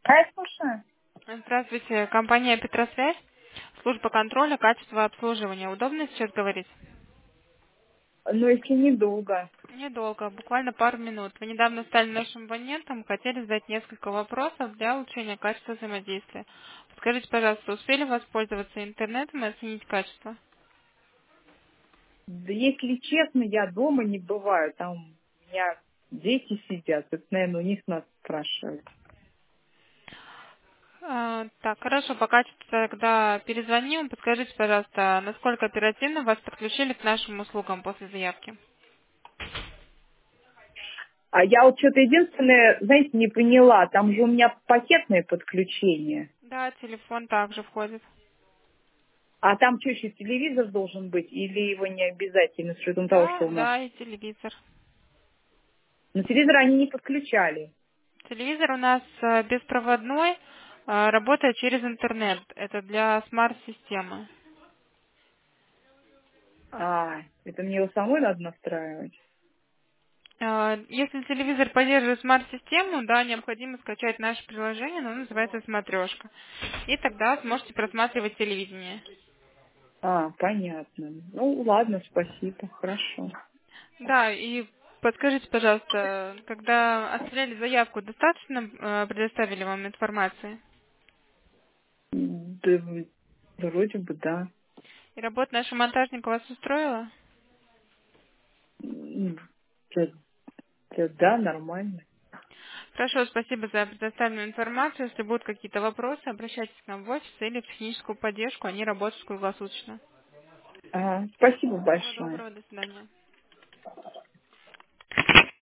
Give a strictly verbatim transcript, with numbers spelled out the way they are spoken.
Я слушаю. Здравствуйте, компания Петросвязь, служба контроля, качества обслуживания. Удобно сейчас говорить? Но если недолго. Недолго, буквально пару минут. Вы недавно стали нашим абонентом, хотели задать несколько вопросов для улучшения качества взаимодействия. Скажите, пожалуйста, успели воспользоваться интернетом и оценить качество? Да если честно, я дома не бываю. Там у меня дети сидят. Это, наверное, у них надо спрашивать. А, так, хорошо, по качеству тогда перезвоним. Подскажите, пожалуйста, насколько оперативно вас подключили к нашим услугам после заявки? А я вот что-то единственное, знаете, не поняла. Там же у меня пакетное подключение. Да, телефон также входит. А там что, еще телевизор должен быть? Или его не обязательно, с учетом того, Да, что у нас... да, и телевизор. Но телевизор они не подключали. Телевизор у нас э, беспроводной, э, работает через интернет. Это для смарт-системы. А, это мне его самой надо настраивать? Э, Если телевизор поддерживает смарт-систему, да, необходимо скачать наше приложение, оно называется «Смотрешка». И тогда сможете просматривать телевидение. А, понятно. Ну, ладно, спасибо, хорошо. Да, и подскажите, пожалуйста, когда отправляли заявку, достаточно э, предоставили вам информации? Да, вроде бы, да. И работа нашего монтажника вас устроила? М, Да, да, да, нормально. Хорошо, спасибо за предоставленную информацию. Если будут какие-то вопросы, обращайтесь к нам в офис или в техническую поддержку. Они работают круглосуточно. Ага, спасибо Всего большое. доброго, до свидания.